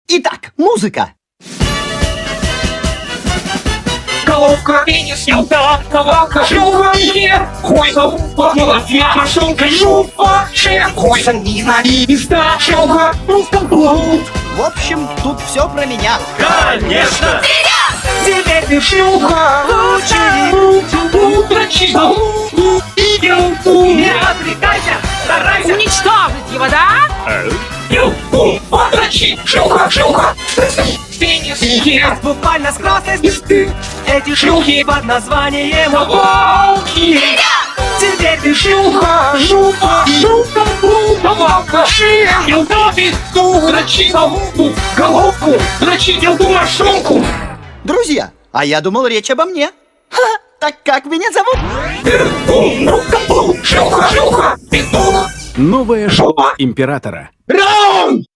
Итак, музыка. Головка, пенис, елда, ковалка, шлюха, нет, хуй, залупа, молодец, машинка, жопа, шея, хуй, санина, листа, шлюха, русскоблуд. В общем, тут все про меня. Конечно! Теперь ты шлюха, дрочи, залупу, елку, не отвлекайся, старайся, Уничтожить его, да? елку, дрочи, шлюха, пенис, нет, Буквально с красной звезды эти шлюхи под названием волки. теперь ты шлюха, жопа, ковалка, шея, елда, пизду, дрочи, залупу, головку, дрочи, елду, мошонку. Друзья, а я думал, речь обо мне. Ха, так как меня зовут? Шлюха, пизду. Новое шоу Императора. Раунд!